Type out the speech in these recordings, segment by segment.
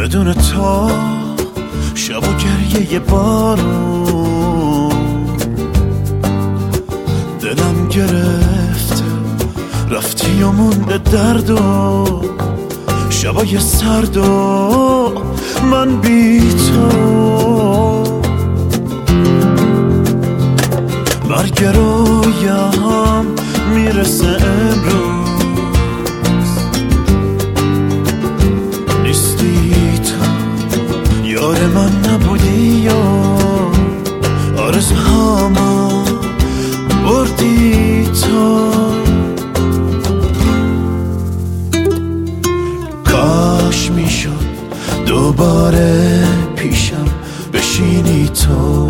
بدون تو شب و گریه بارون دلم گرفته رفتی و مونده درد و شبای سرد و من بی تو مرگ رویم میرسه امروز نیستی تو یار من نبودی و آرزوهامو بردی تو کاش میشد دوباره پیشم بشینی تو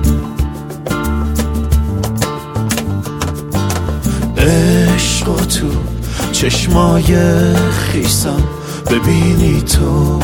عشق و تو چشمای خیسم ببینی تو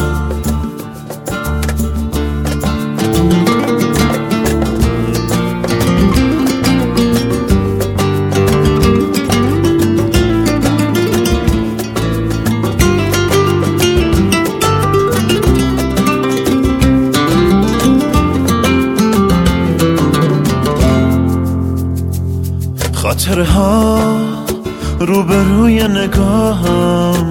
خاطرها روبروی نگاهم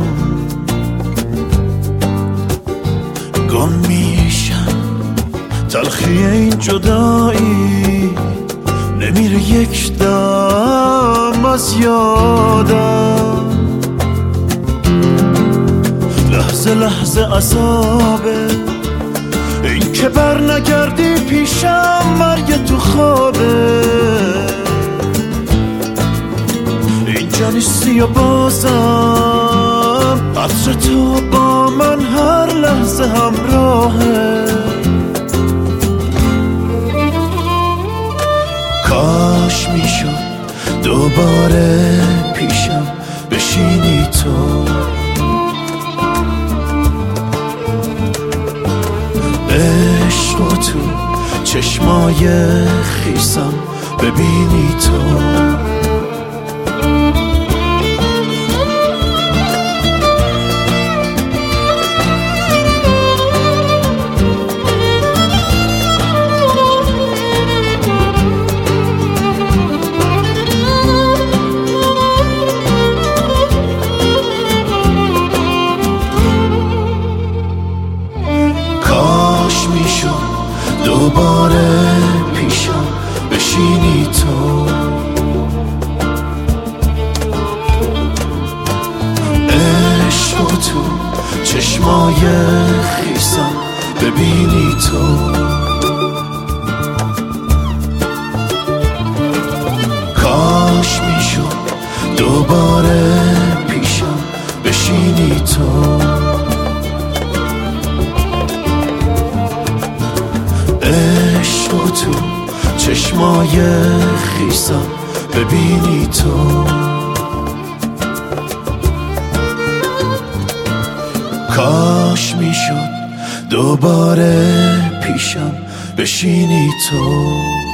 گم میشن تلخی این جدایی نمیره یک دم از یادم لحظه لحظه عذابه این که بر نگردی پیشم مرگ تو خوابه اینجا نیستی و بازم عطر تو با من هر لحظه همراهه کاش میشد دوباره پیشم بشینی تو عشق و تو چشمای خیسم ببینی تو دوباره پیشم بشینی تو عشق و تو چشمای خیسم ببینی تو کاش میشد دوباره پیشم بشینی تو عشق و تو چشمای خیسم ببینی تو کاش میشد دوباره پیشم بشینی تو